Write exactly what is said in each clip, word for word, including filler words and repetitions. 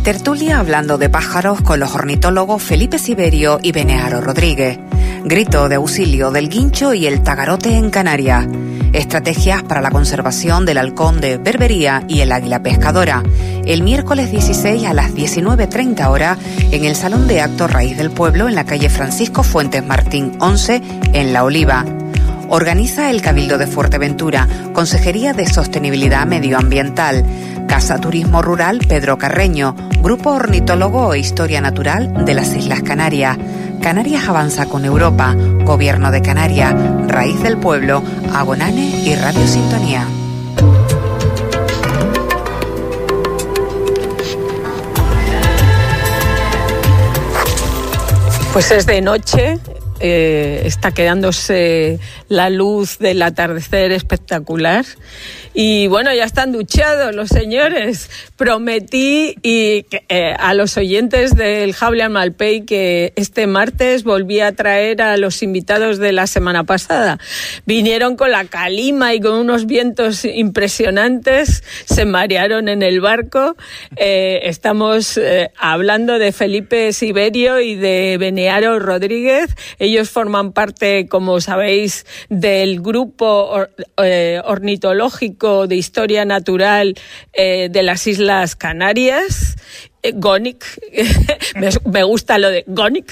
Tertulia hablando de pájaros con los ornitólogos Felipe Siberio y Benearo Rodríguez. Grito de auxilio del guincho y el tagarote en Canarias. Estrategias para la conservación del halcón de Berbería y el águila pescadora. El miércoles dieciséis a las diecinueve treinta horas en el Salón de Actos Raíz del Pueblo en la calle Francisco Fuentes Martín once en La Oliva. Organiza el Cabildo de Fuerteventura, Consejería de Sostenibilidad Medioambiental, Casa Turismo Rural Pedro Carreño, Grupo Ornitólogo e Historia Natural de las Islas Canarias. Canarias avanza con Europa, Gobierno de Canarias, Raíz del Pueblo, Agonane y Radio Sintonía. Pues es de noche. Eh, está quedándose la luz del atardecer espectacular y bueno, ya están duchados los señores. Prometí y eh, a los oyentes del Jable al Malpey que este martes volví a traer a los invitados de la semana pasada. Vinieron con la calima y con unos vientos impresionantes, se marearon en el barco. Eh, estamos eh, hablando de Felipe Siberio y de Benearo Rodríguez. Ellos forman parte, como sabéis, del grupo or, eh, ornitológico de historia natural eh, de las Islas Canarias. Gonic, me, me gusta lo de Gonic.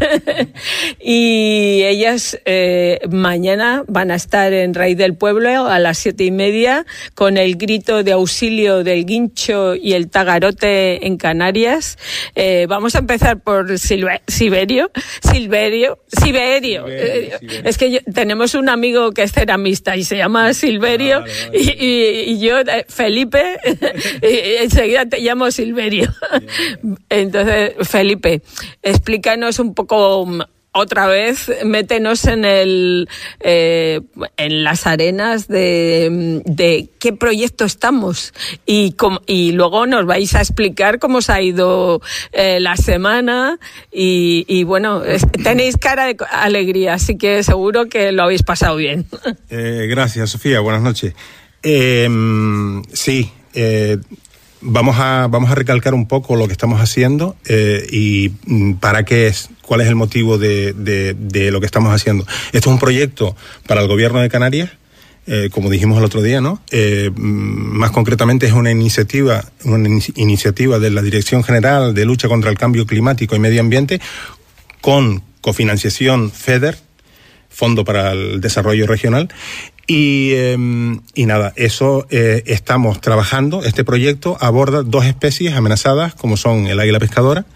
Y ellas eh, mañana van a estar en Raíz del Pueblo a las siete y media con el grito de auxilio del guincho y el tagarote en Canarias. Eh, vamos a empezar por Silve- Siberio, Silverio, Siberio. Siberio, Siberio. Es que yo, tenemos un amigo que es ceramista y se llama Silverio. Vale, vale. Y, y, y yo, Felipe, y enseguida te llamo Silverio. Entonces, Felipe, explícanos un poco otra vez, métenos en el eh, en las arenas de, de qué proyecto estamos y, com, y luego nos vais a explicar cómo os ha ido eh, la semana y, y bueno, es, tenéis cara de alegría, así que seguro que lo habéis pasado bien. Eh, gracias, Sofía, buenas noches. Eh, sí, eh, Vamos a, vamos a recalcar un poco lo que estamos haciendo eh, y para qué es, cuál es el motivo de, de, de lo que estamos haciendo. Esto es un proyecto para el Gobierno de Canarias, eh, como dijimos el otro día, ¿no? Eh, más concretamente es una iniciativa, una in- iniciativa de la Dirección General de Lucha contra el Cambio Climático y Medio Ambiente con cofinanciación FEDER, Fondo para el Desarrollo Regional. Y, eh, y nada, eso eh, estamos trabajando. Este proyecto aborda dos especies amenazadas, como son el águila pescadora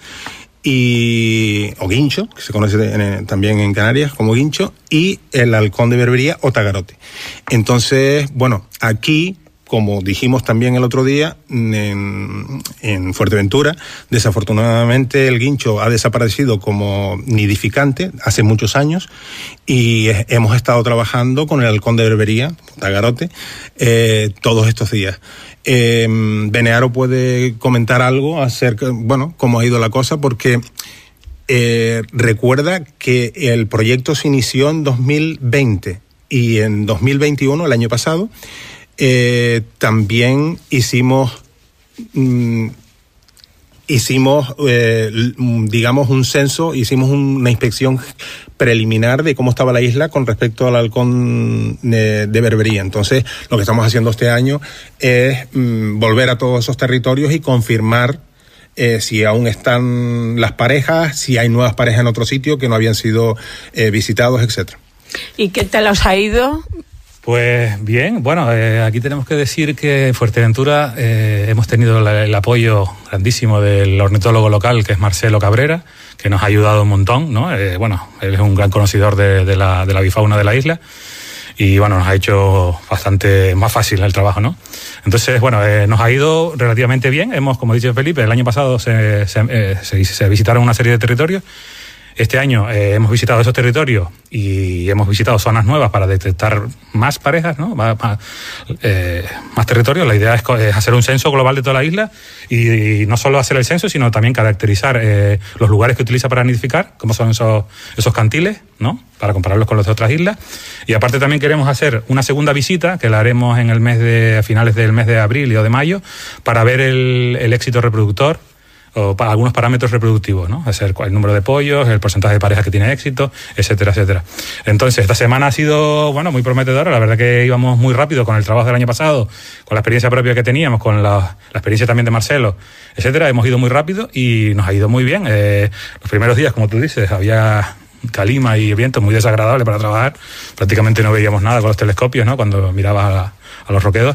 y o guincho, que se conoce en, también en Canarias como guincho, y el halcón de Berbería o tagarote. Entonces, bueno, aquí, como dijimos también el otro día, en, en Fuerteventura, desafortunadamente el guincho ha desaparecido como nidificante hace muchos años y hemos estado trabajando con el halcón de Berbería, tagarote, eh, todos estos días. Eh, Benearo puede comentar algo acerca, bueno, cómo ha ido la cosa, porque eh, recuerda que el proyecto se inició en dos mil veinte y en dos mil veintiuno, el año pasado, Eh, también hicimos mm, hicimos eh, digamos un censo, hicimos una inspección preliminar de cómo estaba la isla con respecto al halcón de, de Berbería. Entonces lo que estamos haciendo este año es mm, volver a todos esos territorios y confirmar eh, si aún están las parejas, si hay nuevas parejas en otro sitio que no habían sido eh, visitados, etcétera. ¿Y qué tal os ha ido? Pues bien, bueno, eh, aquí tenemos que decir que en Fuerteventura eh, hemos tenido la, el apoyo grandísimo del ornitólogo local, que es Marcelo Cabrera, que nos ha ayudado un montón, ¿no? Eh, bueno, él es un gran conocedor de, de, la, de la bifauna de la isla y, bueno, nos ha hecho bastante más fácil el trabajo, ¿no? Entonces, bueno, eh, nos ha ido relativamente bien. Hemos, como ha dicho Felipe, el año pasado se, se, eh, se, se visitaron una serie de territorios. Este año eh, hemos visitado esos territorios y hemos visitado zonas nuevas para detectar más parejas, ¿no? Más, más, eh, más territorios. La idea es, es hacer un censo global de toda la isla y, y no solo hacer el censo, sino también caracterizar eh, los lugares que utiliza para nidificar, como son esos, esos cantiles, ¿no? Para compararlos con los de otras islas. Y aparte también queremos hacer una segunda visita, que la haremos en el mes de, a finales del mes de abril y o de mayo, para ver el, el éxito reproductor o para algunos parámetros reproductivos, ¿no? Es el, el número de pollos, el porcentaje de parejas que tiene éxito, etcétera, etcétera. Entonces, esta semana ha sido, bueno, muy prometedora. La verdad que íbamos muy rápido con el trabajo del año pasado, con la experiencia propia que teníamos, con la, la experiencia también de Marcelo, etcétera. Hemos ido muy rápido y nos ha ido muy bien. Eh, los primeros días, como tú dices, había calima y viento muy desagradable para trabajar. Prácticamente no veíamos nada con los telescopios, ¿no? Cuando mirabas a, a los roquedos.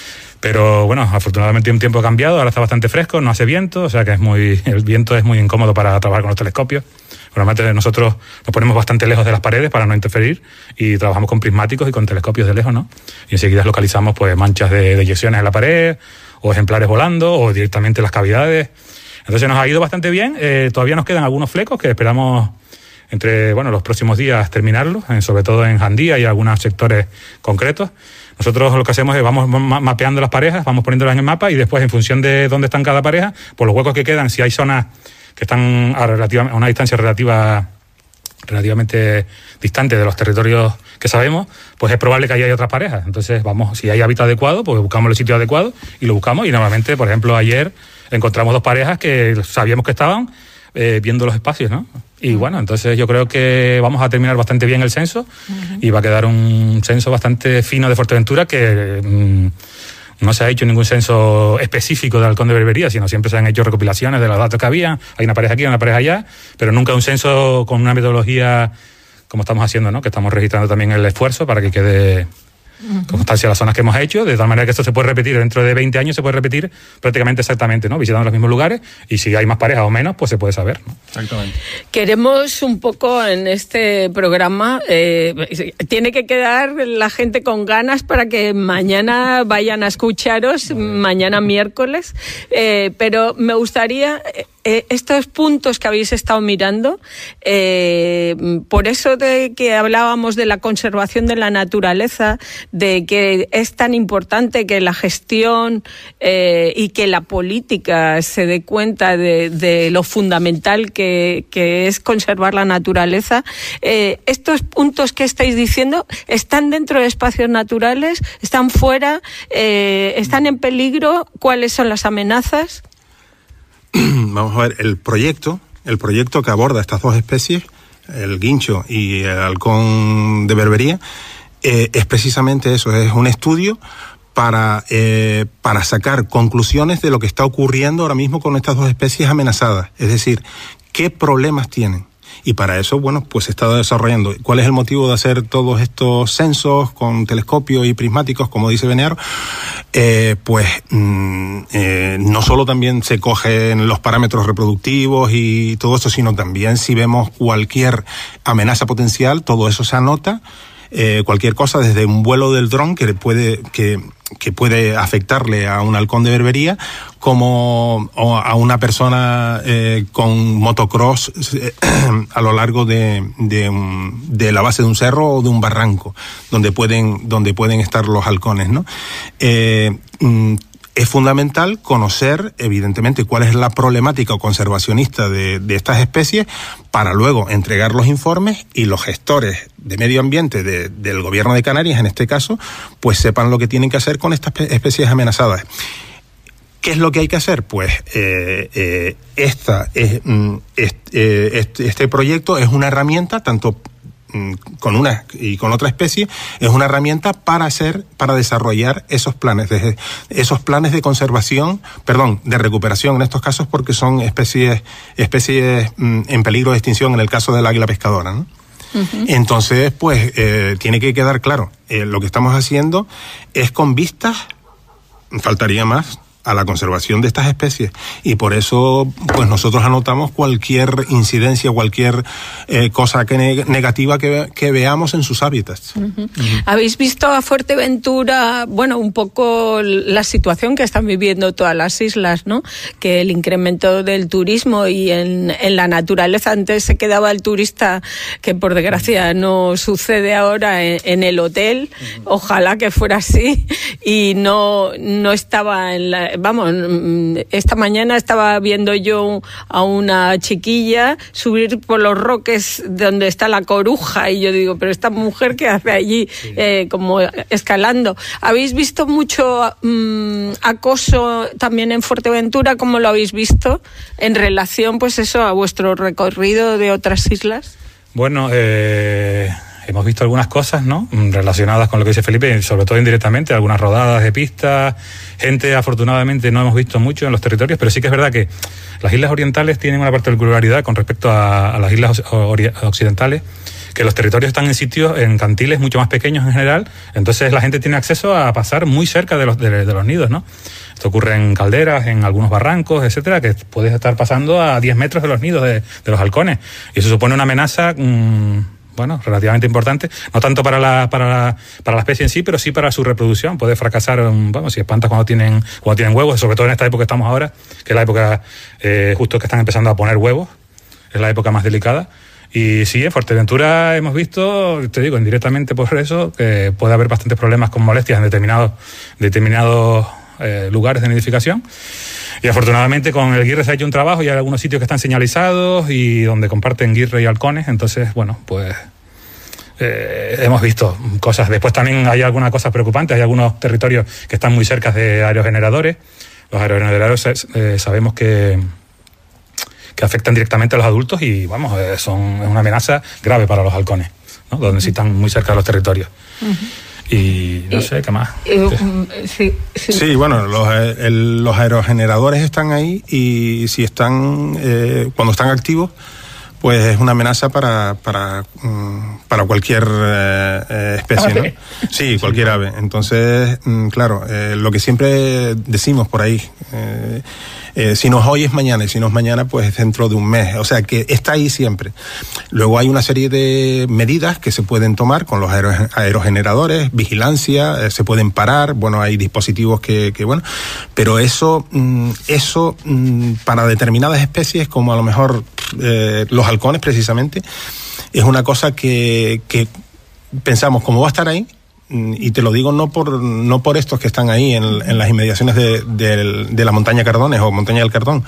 Pero bueno, afortunadamente un tiempo ha cambiado, ahora está bastante fresco, no hace viento, o sea que es muy, el viento es muy incómodo para trabajar con los telescopios. Normalmente nosotros nos ponemos bastante lejos de las paredes para no interferir y trabajamos con prismáticos y con telescopios de lejos, ¿no? Y enseguida localizamos pues manchas de eyecciones en la pared, o ejemplares volando, o directamente las cavidades. Entonces nos ha ido bastante bien, eh, todavía nos quedan algunos flecos que esperamos entre bueno los próximos días terminarlos, eh, sobre todo en Jandía y algunos sectores concretos. Nosotros lo que hacemos es vamos mapeando las parejas, vamos poniéndolas en el mapa y después en función de dónde están cada pareja, por los huecos que quedan, si hay zonas que están a, relativa, a una distancia relativa, relativamente distante de los territorios que sabemos, pues es probable que ahí haya otras parejas. Entonces vamos, si hay hábitat adecuado, pues buscamos el sitio adecuado y lo buscamos. Y normalmente, por ejemplo, ayer encontramos dos parejas que sabíamos que estaban eh, viendo los espacios, ¿no? Y bueno, entonces yo creo que vamos a terminar bastante bien el censo uh-huh. y va a quedar un censo bastante fino de Fuerteventura que mmm, no se ha hecho ningún censo específico de Halcón de Berbería, sino siempre se han hecho recopilaciones de los datos que había. Hay una pareja aquí, una pareja allá, pero nunca un censo con una metodología como estamos haciendo, ¿no? Que estamos registrando también el esfuerzo para que quede uh-huh. constancia de las zonas que hemos hecho, de tal manera que esto se puede repetir dentro de veinte años, se puede repetir prácticamente exactamente, ¿no? Visitando los mismos lugares y si hay más parejas o menos, pues se puede saber, ¿no? Exactamente. Queremos un poco en este programa, eh, tiene que quedar la gente con ganas para que mañana vayan a escucharos, mañana miércoles, eh, pero me gustaría... Eh, estos puntos que habéis estado mirando, eh, por eso de que hablábamos de la conservación de la naturaleza, de que es tan importante que la gestión eh, y que la política se dé cuenta de, de lo fundamental que, que es conservar la naturaleza, eh, estos puntos que estáis diciendo están dentro de espacios naturales, están fuera, eh, están en peligro, ¿cuáles son las amenazas? Vamos a ver, el proyecto, el proyecto que aborda estas dos especies, el guincho y el halcón de Berbería, eh, es precisamente eso, es un estudio para, eh, para sacar conclusiones de lo que está ocurriendo ahora mismo con estas dos especies amenazadas, es decir, qué problemas tienen. Y para eso, bueno, pues se está desarrollando. ¿Cuál es el motivo de hacer todos estos censos con telescopios y prismáticos, como dice Benearo? Eh, pues mm, eh, no solo también se cogen los parámetros reproductivos y todo eso, sino también si vemos cualquier amenaza potencial, todo eso se anota. Eh, cualquier cosa, desde un vuelo del dron que puede que, que puede afectarle a un halcón de Berbería, como a una persona eh, con motocross eh, a lo largo de, de, un, de la base de un cerro o de un barranco, donde pueden donde pueden estar los halcones, ¿no? Eh, mm, Es fundamental conocer, evidentemente, cuál es la problemática conservacionista de, de estas especies para luego entregar los informes y los gestores de medio ambiente de, del gobierno de Canarias, en este caso, pues sepan lo que tienen que hacer con estas especies amenazadas. ¿Qué es lo que hay que hacer? Pues eh, eh, esta, es, este, este, este proyecto es una herramienta, tanto con una y con otra especie, es una herramienta para hacer, para desarrollar esos planes de, esos planes de conservación, perdón, de recuperación en estos casos, porque son especies, especies en peligro de extinción en el caso del águila pescadora, ¿no? Uh-huh. Entonces, pues, eh, tiene que quedar claro, eh, lo que estamos haciendo es con vistas, faltaría más, a la conservación de estas especies, y por eso pues nosotros anotamos cualquier incidencia, cualquier eh, cosa que ne- negativa que, que veamos en sus hábitats. Uh-huh. Uh-huh. ¿Habéis visto a Fuerteventura, bueno, un poco la situación que están viviendo todas las islas, ¿no? Que el incremento del turismo y en, en la naturaleza, antes se quedaba el turista, que por desgracia no sucede ahora, en, en el hotel, uh-huh. Ojalá que fuera así, y no, no estaba en la vamos, esta mañana estaba viendo yo a una chiquilla subir por los roques donde está la Coruja y yo digo, pero esta mujer ¿qué hace allí? Sí. Eh, como escalando. ¿Habéis visto mucho mmm, acoso también en Fuerteventura? ¿Cómo lo habéis visto en relación, pues eso, a vuestro recorrido de otras islas? Bueno, eh... hemos visto algunas cosas, ¿no?, relacionadas con lo que dice Felipe, sobre todo indirectamente, algunas rodadas de pistas. Gente, afortunadamente, no hemos visto mucho en los territorios, pero sí que es verdad que las islas orientales tienen una particularidad con respecto a, a las islas occidentales, que los territorios están en sitios, en cantiles mucho más pequeños en general, entonces la gente tiene acceso a pasar muy cerca de los, de, de los nidos, ¿no? Esto ocurre en calderas, en algunos barrancos, etcétera, que puedes estar pasando a diez metros de los nidos de, de los halcones, y eso supone una amenaza mmm, bueno, relativamente importante, no tanto para la, para la, para la especie en sí, pero sí para su reproducción. Puede fracasar, bueno, si espantas cuando tienen, cuando tienen huevos, sobre todo en esta época que estamos ahora, que es la época eh, justo que están empezando a poner huevos, es la época más delicada. Y sí, en Fuerteventura hemos visto, te digo, indirectamente por eso, que puede haber bastantes problemas con molestias en determinados, determinados eh, lugares de nidificación. Y afortunadamente con el Guirre se ha hecho un trabajo y hay algunos sitios que están señalizados y donde comparten Guirre y halcones, entonces, bueno, pues eh, hemos visto cosas. Después también hay algunas cosas preocupantes, hay algunos territorios que están muy cerca de aerogeneradores. Los aerogeneradores eh, sabemos que, que afectan directamente a los adultos y, vamos, eh, son una amenaza grave para los halcones, ¿no?, donde sí están muy cerca de los territorios. Uh-huh. Y no sé, ¿qué más? Sí, sí. sí bueno, los, el, los aerogeneradores están ahí y si están, eh, cuando están activos, pues es una amenaza para, para, para cualquier eh, especie, ¿no? Sí, cualquier ave. Entonces, claro, eh, lo que siempre decimos por ahí, eh, eh, si no es hoy es mañana, y si no es mañana, pues dentro de un mes. O sea, que está ahí siempre. Luego hay una serie de medidas que se pueden tomar con los aer- aerogeneradores, vigilancia, eh, se pueden parar, bueno, hay dispositivos que, que bueno, pero eso, mm, eso mm, para determinadas especies, como a lo mejor eh, los halcones precisamente, es una cosa que, que pensamos, ¿cómo va a estar ahí? Y te lo digo no por no por estos que están ahí en, en las inmediaciones de, de, de la montaña Cardones o montaña del Cardón,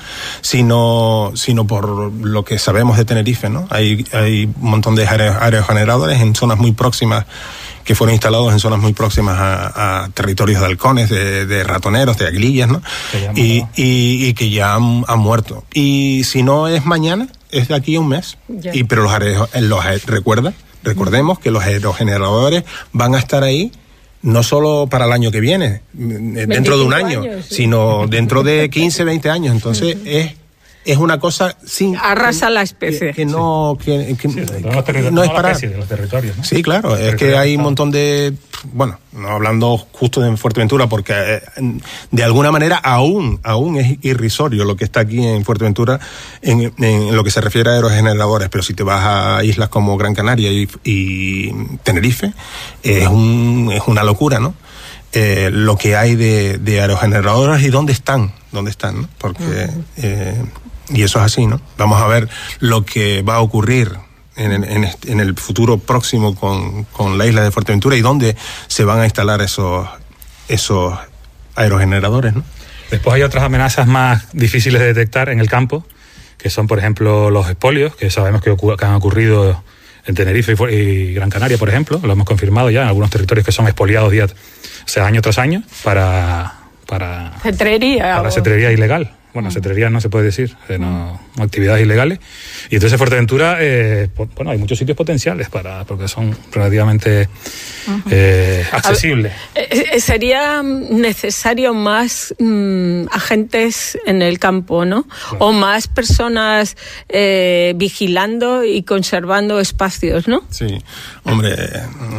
sino sino por lo que sabemos de Tenerife, ¿no? Hay hay un montón de aerogeneradores en zonas muy próximas que fueron instalados en zonas muy próximas a, a territorios de halcones, de, de ratoneros, de aguilillas, ¿no? Y, y, y que ya han, han muerto. Y si no es mañana, es de aquí a un mes. Yeah. Y pero los, aero, los recuerda. Recordemos que los aerogeneradores van a estar ahí no solo para el año que viene, dentro de un año, años, sí. sino dentro de quince, veinte años. Entonces es es una cosa sin arrasa la especie, que, que no que, que, sí, que, que no es para de los territorios, ¿no? Sí, claro, los es que hay un montón de, bueno, no hablando justo de Fuerteventura, porque de alguna manera aún aún es irrisorio lo que está aquí en Fuerteventura en, en lo que se refiere a aerogeneradores, pero si te vas a islas como Gran Canaria y, y Tenerife, es un es una locura, ¿no? Eh, lo que hay de, de aerogeneradores y dónde están, dónde están, ¿no? Porque uh-huh. eh, y eso es así, ¿no? Vamos a ver lo que va a ocurrir en, en, en el futuro próximo con, con la isla de Fuerteventura y dónde se van a instalar esos, esos aerogeneradores, ¿no? Después hay otras amenazas más difíciles de detectar en el campo, que son, por ejemplo, los expolios, que sabemos que, ocurre, que han ocurrido en Tenerife y, y Gran Canaria, por ejemplo. Lo hemos confirmado ya en algunos territorios que son expoliados día, o sea, año tras año para... para cetrería. Para o... cetrería ilegal. Bueno, cetrería no se puede decir, eh, no, actividades ilegales. Y entonces Fuerteventura, eh, bueno, hay muchos sitios potenciales para porque son relativamente uh-huh. eh, accesibles. Ver, sería necesario más mmm, agentes en el campo, ¿no? Claro. O más personas eh, vigilando y conservando espacios, ¿no? Sí, hombre, eh,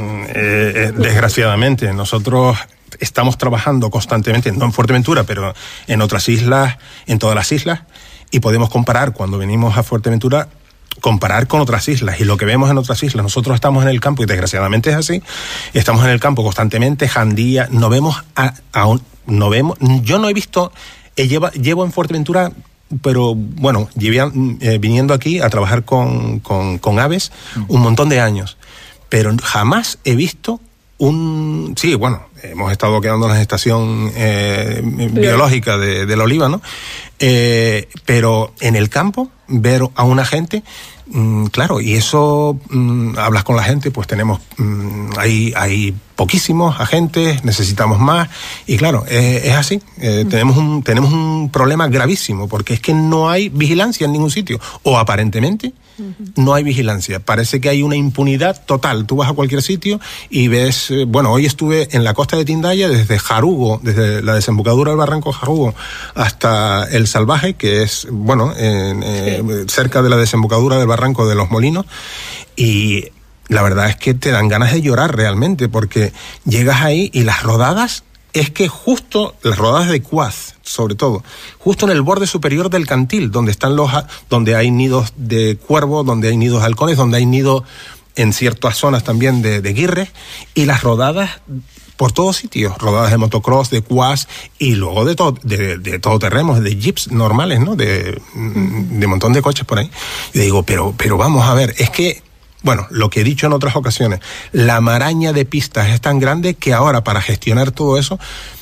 eh, desgraciadamente nosotros estamos trabajando constantemente, no en Fuerteventura, pero en otras islas, en todas las islas, y podemos comparar cuando venimos a Fuerteventura, comparar con otras islas, y lo que vemos en otras islas. Nosotros estamos en el campo, y desgraciadamente es así, estamos en el campo constantemente, Jandía, no vemos, a, a un, no vemos, yo no he visto, eh, lleva, llevo en Fuerteventura, pero bueno, llevé, eh, viniendo aquí a trabajar con, con, con aves un montón de años, pero jamás he visto un... Sí, bueno, hemos estado quedándonos en la estación eh, biológica de, de la Oliva, ¿no? Eh, pero en el campo, ver a una gente, mmm, claro, y eso, mmm, hablas con la gente, pues tenemos, mmm, hay, hay poquísimos agentes, necesitamos más, y claro, eh, es así, eh, mm. tenemos un, tenemos un problema gravísimo, porque es que no hay vigilancia en ningún sitio, o aparentemente no hay vigilancia. Parece que hay una impunidad total. Tú vas a cualquier sitio y ves... Eh, bueno, hoy estuve en la costa de Tindaya, desde Jarugo, desde la desembocadura del barranco Jarugo hasta El Salvaje, que es, bueno, en, eh, sí. cerca de la desembocadura del barranco de Los Molinos, y la verdad es que te dan ganas de llorar realmente, porque llegas ahí y las rodadas... Es que justo, las rodadas de cuaz, sobre todo, justo en el borde superior del cantil, donde están los, donde hay nidos de cuervo, donde hay nidos de halcones, donde hay nidos en ciertas zonas también de, de guirres, y las rodadas por todos sitios, rodadas de motocross, de cuaz, y luego de todo, de, de todoterrenos, de jeeps normales, ¿no? De, de montón de coches por ahí. Y digo, pero, pero vamos a ver, es que, bueno, lo que he dicho en otras ocasiones, la maraña de pistas es tan grande que ahora para gestionar todo eso,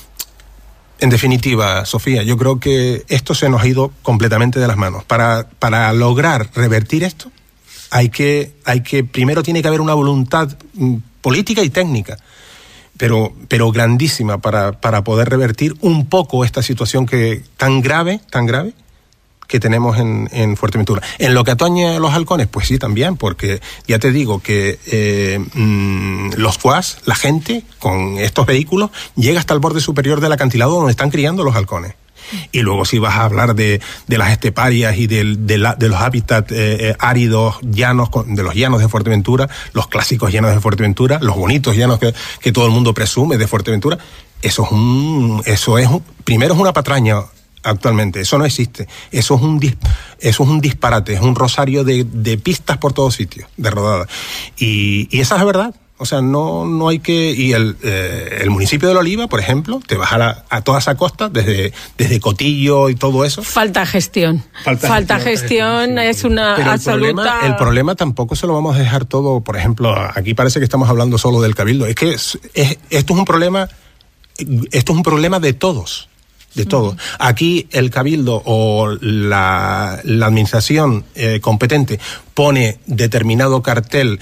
en definitiva, Sofía, yo creo que esto se nos ha ido completamente de las manos. Para, para lograr revertir esto, hay que, hay que, primero tiene que haber una voluntad política y técnica, pero, pero grandísima para, para poder revertir un poco esta situación que tan grave, tan grave, que tenemos en, en Fuerteventura. En lo que atañe a los halcones, pues sí, también, porque ya te digo que eh, mmm, los cuas, la gente con estos vehículos, llega hasta el borde superior del acantilado donde están criando los halcones. Y luego si vas a hablar de, de las esteparias y de, de, la, de los hábitats eh, eh, áridos, llanos, de los llanos de Fuerteventura, los clásicos llanos de Fuerteventura, los bonitos llanos que, que todo el mundo presume de Fuerteventura, eso es un, eso es un, primero es una patraña. Actualmente, eso no existe. Eso es un dis, eso es un disparate, es un rosario de, de pistas por todos sitios, de rodadas. Y, y esa es la verdad. O sea, no, no hay que... Y el, eh, el municipio de La Oliva, por ejemplo, te vas a, la, a toda esa costa, desde, desde Cotillo y todo eso. Falta gestión. Falta, Falta gestión, gestión sí, es sí. una Pero absoluta... El problema, el problema tampoco se lo vamos a dejar todo, por ejemplo, aquí parece que estamos hablando solo del Cabildo. Es que es, es, esto es un problema, esto es un problema de todos. De todo. Uh-huh. Aquí el Cabildo o la, la administración eh, competente pone determinado cartel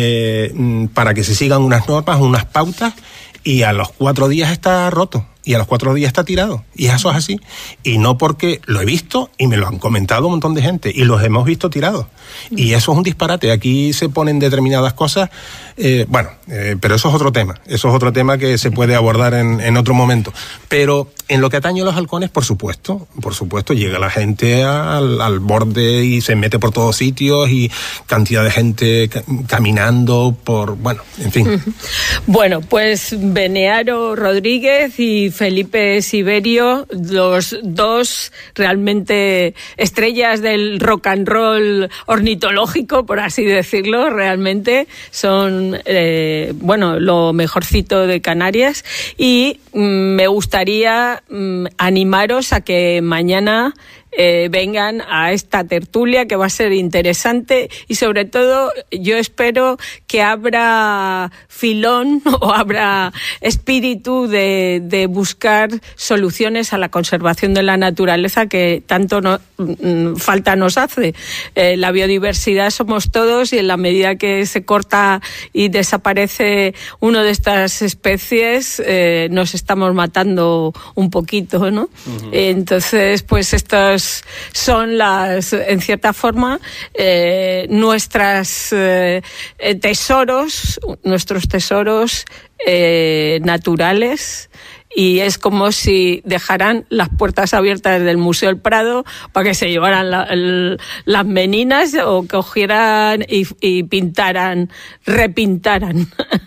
eh, para que se sigan unas normas, unas pautas, y a los cuatro días está roto. Y a los cuatro días está tirado. Y eso es así. Y no porque lo he visto y me lo han comentado un montón de gente. Y los hemos visto tirados. Y eso es un disparate. Aquí se ponen determinadas cosas. Eh, bueno, eh, pero eso es otro tema. Eso es otro tema que se puede abordar en, en otro momento. Pero en lo que atañe a los halcones, por supuesto, por supuesto, llega la gente al, al borde y se mete por todos sitios y cantidad de gente ca- caminando por, bueno, en fin. Bueno, pues Benearo Rodríguez y Felipe Siberio, los dos realmente estrellas del rock and roll ornitológico, por así decirlo, realmente son, eh, bueno, lo mejorcito de Canarias, y mm, me gustaría mm, animaros a que mañana Eh, vengan a esta tertulia que va a ser interesante, y sobre todo yo espero que abra filón o abra espíritu de, de buscar soluciones a la conservación de la naturaleza que tanto no, mm, falta nos hace. Eh, la biodiversidad somos todos, y en la medida que se corta y desaparece una de estas especies eh, nos estamos matando un poquito, ¿no? Uh-huh. Entonces, pues estos son las, en cierta forma, eh, nuestras eh, tesoros, nuestros tesoros eh, naturales. Y es como si dejaran las puertas abiertas del Museo del Prado para que se llevaran la, el, las meninas o cogieran y, y pintaran, repintaran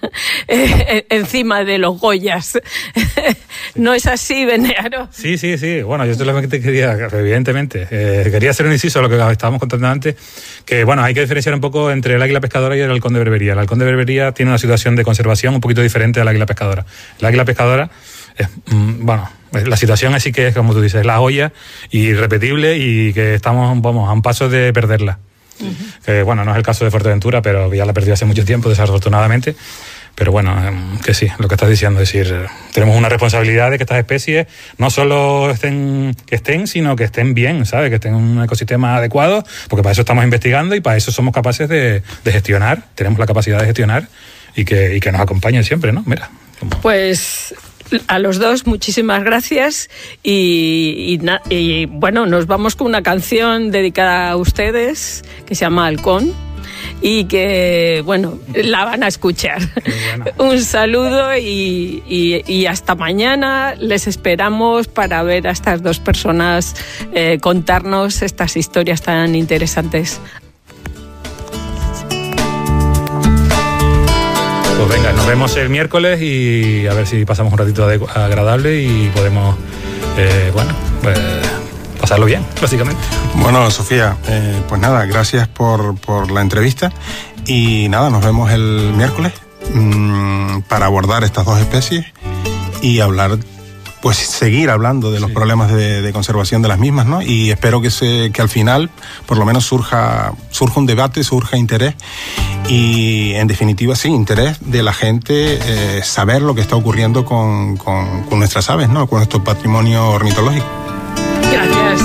encima de los Goyas. ¿No es así, Benearo? Sí, sí, sí. Bueno, yo solamente quería, evidentemente, eh, quería hacer un inciso a lo que estábamos contando antes, que bueno, hay que diferenciar un poco entre el águila pescadora y el halcón de Berbería. El halcón de Berbería tiene una situación de conservación un poquito diferente al águila pescadora. El águila pescadora es, bueno, la situación así que es, como tú dices, es la olla irrepetible y que estamos, vamos, a un paso de perderla. Uh-huh. Que, bueno, no es el caso de Fuerteventura, pero ya la perdió hace mucho tiempo, desafortunadamente. Pero bueno, que sí, lo que estás diciendo, es decir, tenemos una responsabilidad de que estas especies no solo estén, que estén, sino que estén bien, ¿sabes? Que estén en un ecosistema adecuado, porque para eso estamos investigando y para eso somos capaces de, de gestionar, tenemos la capacidad de gestionar y que, y que nos acompañen siempre, ¿no? Mira. Como... Pues a los dos, muchísimas gracias y, y, y bueno, nos vamos con una canción dedicada a ustedes que se llama Halcón. Y que, bueno, la van a escuchar. Bueno. Un saludo y, y, y hasta mañana. Les esperamos para ver a estas dos personas eh, contarnos estas historias tan interesantes. Pues venga, nos vemos el miércoles y a ver si pasamos un ratito agradable y podemos, eh, bueno, pues... pasarlo bien, básicamente. Bueno, Sofía, eh, pues nada, gracias por, por la entrevista y nada, nos vemos el miércoles mmm, para abordar estas dos especies y hablar, pues seguir hablando de los sí. problemas de, de conservación de las mismas, ¿no? Y espero que, se, que al final, por lo menos, surja, surja un debate, surja interés y, en definitiva, sí, interés de la gente, eh, saber lo que está ocurriendo con, con, con nuestras aves, ¿no? Con nuestro patrimonio ornitológico. Gracias.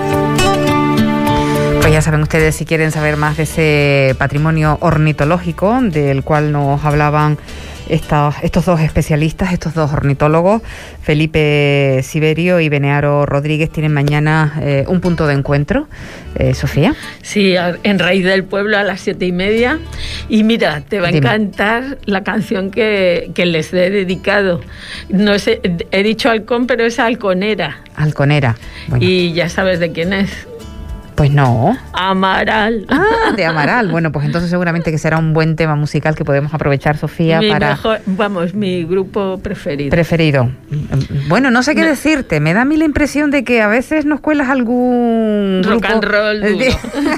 Pues ya saben ustedes, si quieren saber más de ese patrimonio ornitológico del cual nos hablaban estos, estos dos especialistas, estos dos ornitólogos, Felipe Siberio y Benearo Rodríguez, tienen mañana eh, un punto de encuentro. Eh, Sofía. Sí, en Raíz del Pueblo a las siete y media. Y mira, te va a Dime. encantar la canción que, que les he dedicado. No sé, he dicho halcón, pero es halconera. Halconera. Bueno. Y ya sabes de quién es. Pues no. Amaral. Ah, de Amaral. Bueno, pues entonces seguramente que será un buen tema musical que podemos aprovechar, Sofía, mi para... Mejor, vamos, mi grupo preferido. Preferido. Bueno, no sé qué no. decirte. Me da a mí la impresión de que a veces nos cuelas algún rock grupo... and roll duro.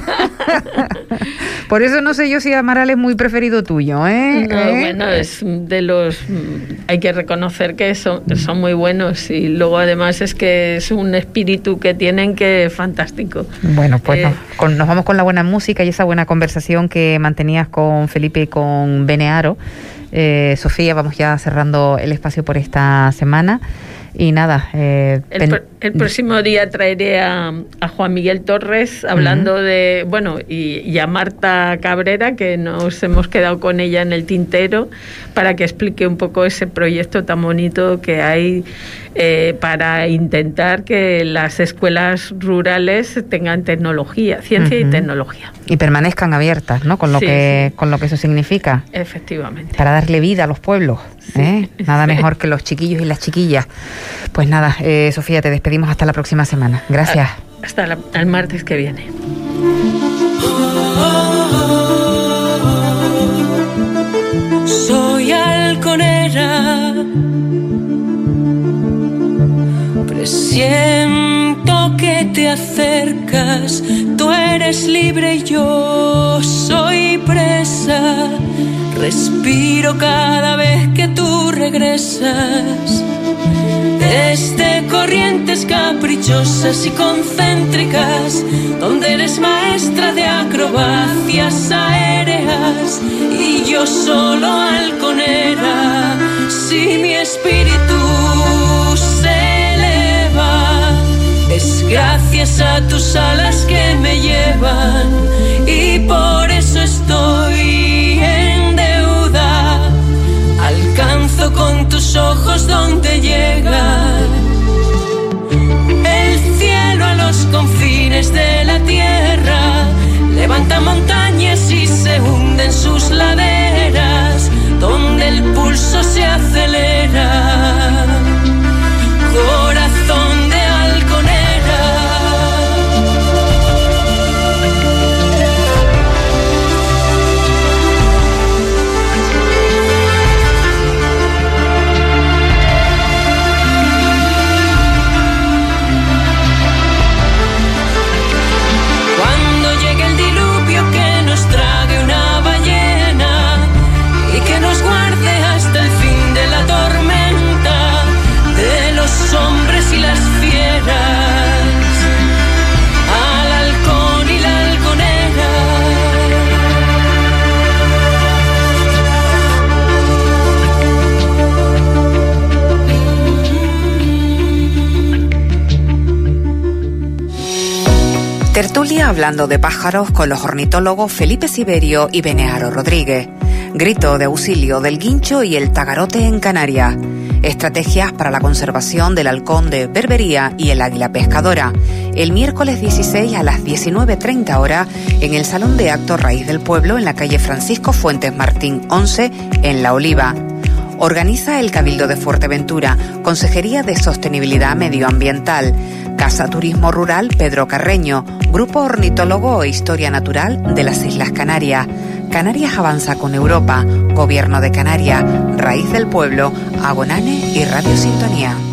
Por eso no sé yo si Amaral es muy preferido tuyo, ¿eh? No, ¿Eh? bueno, es de los... Hay que reconocer que son, son muy buenos y luego además es que es un espíritu que tienen que es fantástico. Bueno, pues eh, nos, con, nos vamos con la buena música y esa buena conversación que mantenías con Felipe y con Benearo. Eh, Sofía, vamos ya cerrando el espacio por esta semana. Y nada... Eh, el, pen... el próximo día traeré a, a Juan Miguel Torres hablando uh-huh. de... Bueno, y, y a Marta Cabrera, que nos hemos quedado con ella en el tintero, para que explique un poco ese proyecto tan bonito que hay eh, para intentar que las escuelas rurales tengan tecnología, ciencia uh-huh. y tecnología. Y permanezcan abiertas, ¿no? Con lo, sí, que, sí. con lo que eso significa. Efectivamente. Para darle vida a los pueblos. Sí. ¿eh? Nada mejor que los chiquillos y las chiquillas. Pues nada, eh, Sofía, te despedimos hasta la próxima semana. Gracias. Hasta la, el martes que viene. Soy halconera, presiento que te acercas, tú eres libre y yo soy presa, respiro cada vez que tú regresas. Desde corrientes caprichosas y concéntricas, donde eres maestra de acrobacias aéreas y yo solo halconera. Si mi espíritu se eleva, es gracias a tus alas que me llevan y por eso estoy en deuda. Alcanzo con tus ojos donde llega el cielo a los confines de la tierra, levanta montañas y se hunde en sus laderas, donde el pulso se acelera. Corazón de halconera. Tertulia hablando de pájaros con los ornitólogos Felipe Siberio y Benearo Rodríguez. Grito de auxilio del guincho y el tagarote en Canarias. Estrategias para la conservación del halcón de Berbería y el águila pescadora. El miércoles dieciséis a las diecinueve treinta horas en el Salón de Actos Raíz del Pueblo en la calle Francisco Fuentes Martín once en La Oliva. Organiza el Cabildo de Fuerteventura, Consejería de Sostenibilidad Medioambiental, Casa Turismo Rural Pedro Carreño, Grupo Ornitólogo e Historia Natural de las Islas Canarias, Canarias Avanza con Europa, Gobierno de Canarias, Raíz del Pueblo, Agonane y Radio Sintonía.